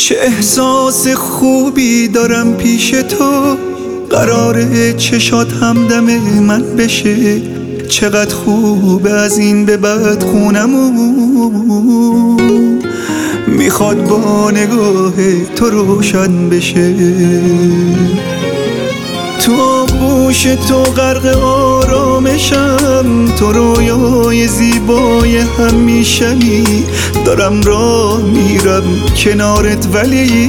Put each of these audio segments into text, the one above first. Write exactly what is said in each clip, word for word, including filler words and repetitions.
چه احساس خوبی دارم پیش تو، قراره چشات همدم من بشه. چقدر خوبه از این به بعد خونمون میخواد با نگاه تو روشن بشه. تو آغوش تو غرق آرامشم، تو رویای زیبای همیشنی. دارم راه میرم کنارت ولی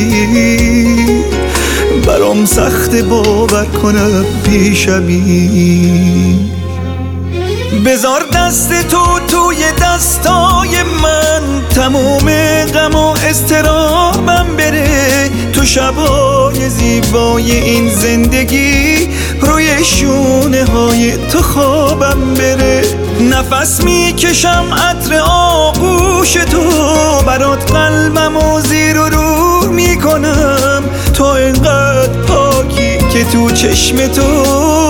برام سخت باور کنم پیشمی. بذار دست تو توی دستای من، تموم غم و اضطرابم بره. تو شبای زیبای این زندگی، روی شونه های تو خوابم بره. نفس میکشم عطر آغوش تو، برات قلبم و زیر و رو میکنم. تو اینقدر پاکی که تو چشم تو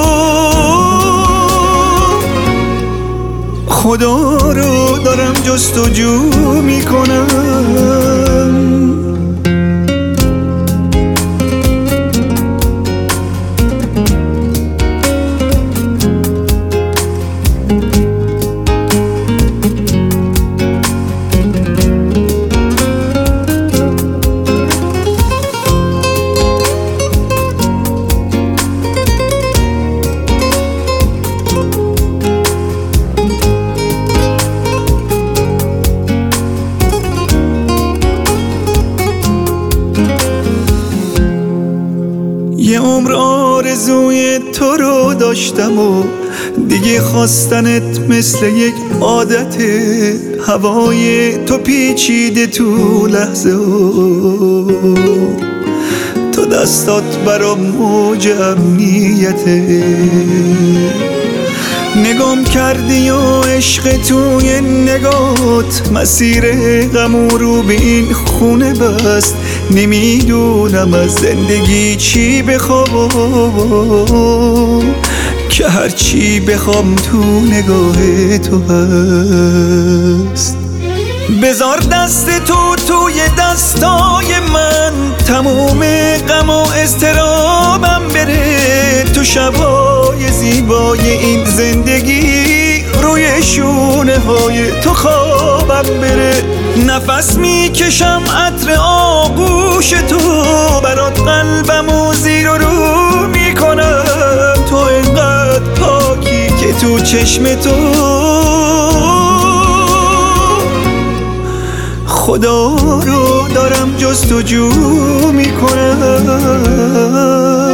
خدا رو دارم جستجو میکنم. یه عمر آرزوی تو رو داشتم و دیگه خواستنت مثل یک عادته. هوای تو پیچیده تو لحظه ها، تو دستات برام موج امنیته. نگام کردی و عشق توی نگات، مسیر غم رو به این خونه بست. نمیدونم از زندگی چی بخوام، که هر چی بخوام تو نگاه تو هست. بذار دست تو توی دستای من، تموم غم و اضطرابم بره. تو شبای زیبای این زندگی، روی شونه های تو خوابم بره. نفس میکشم عطر آغوش تو، برات قلبم و زیر و رو میکنم. تو اینقدر پاکی که تو چشم تو خدا رو دارم جستجو میکنم.